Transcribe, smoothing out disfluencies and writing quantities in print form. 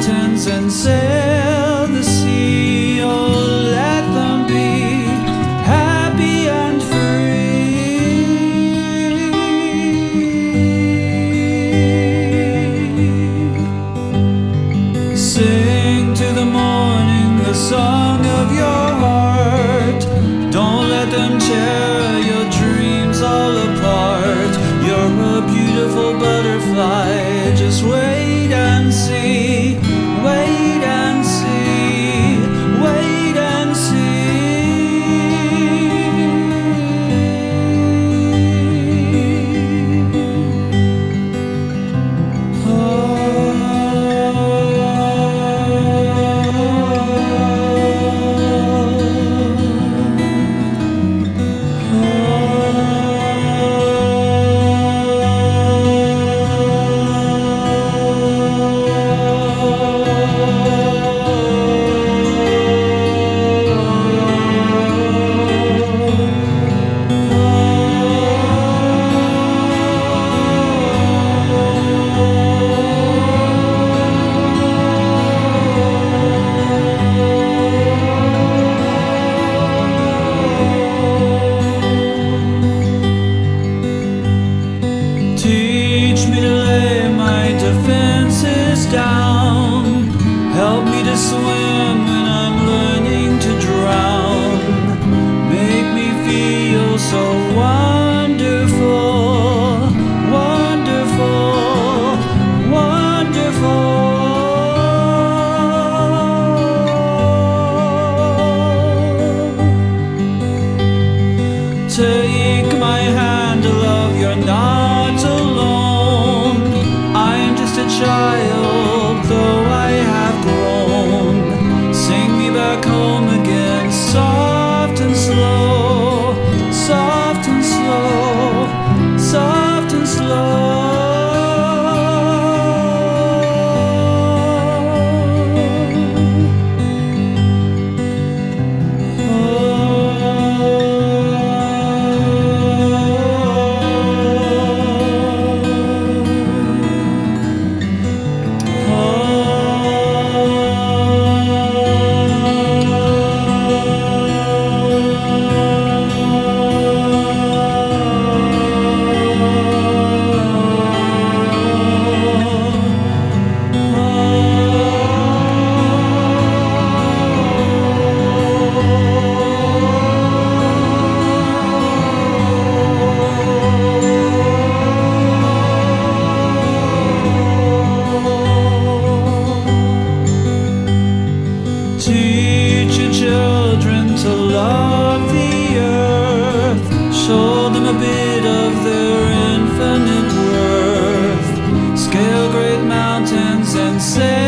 mountains and sail the sea. Oh, let them be happy and free. Sing to the morning the song of your heart. Don't let them tear your dreams all apart. You're a beautiful butterfly, just wait and see, wait and see, wait and teach me to lay my defenses down. Help me to swim when I'm learning to drown. Make me feel so wonderful, wonderful, wonderful. Take my hand, love, you're not alone. I'm just a child, though I have grown. Sing me back home again, soft and slow, soft and slow, soft and slow. Teach your children to love the earth. Show them a bit of their infinite worth. Scale great mountains and say